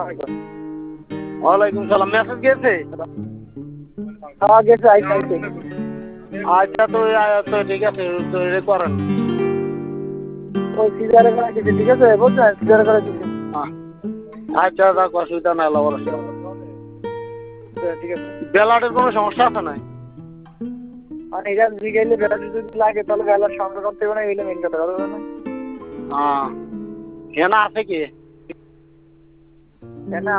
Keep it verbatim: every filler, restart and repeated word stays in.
আলাইকুম। ওয়ালাইকুম সালাম। মেসেজ গেছে? হ্যাঁ গেছে, আইসা আইসে। আচ্ছা তো তো ঠিক আছে, তো এটা করেন। ওই সিজারে করে দিছে, ঠিক আছে বুঝছেন, সিজারে করে দিছে। আচ্ছা রাখ, অসুবিধা নাই, আল্লাহ ভরসা। ঠিক আছে। বেলাটের কোনো সমস্যা আছে নাই? মানে এটা জিগাইলে বেলা যদি লাগে তাহলে বেলার সঙ্গে করতে হবে না, এইলে মেন কথা হবে না। হ্যাঁ, হেনা আছে কি? কেন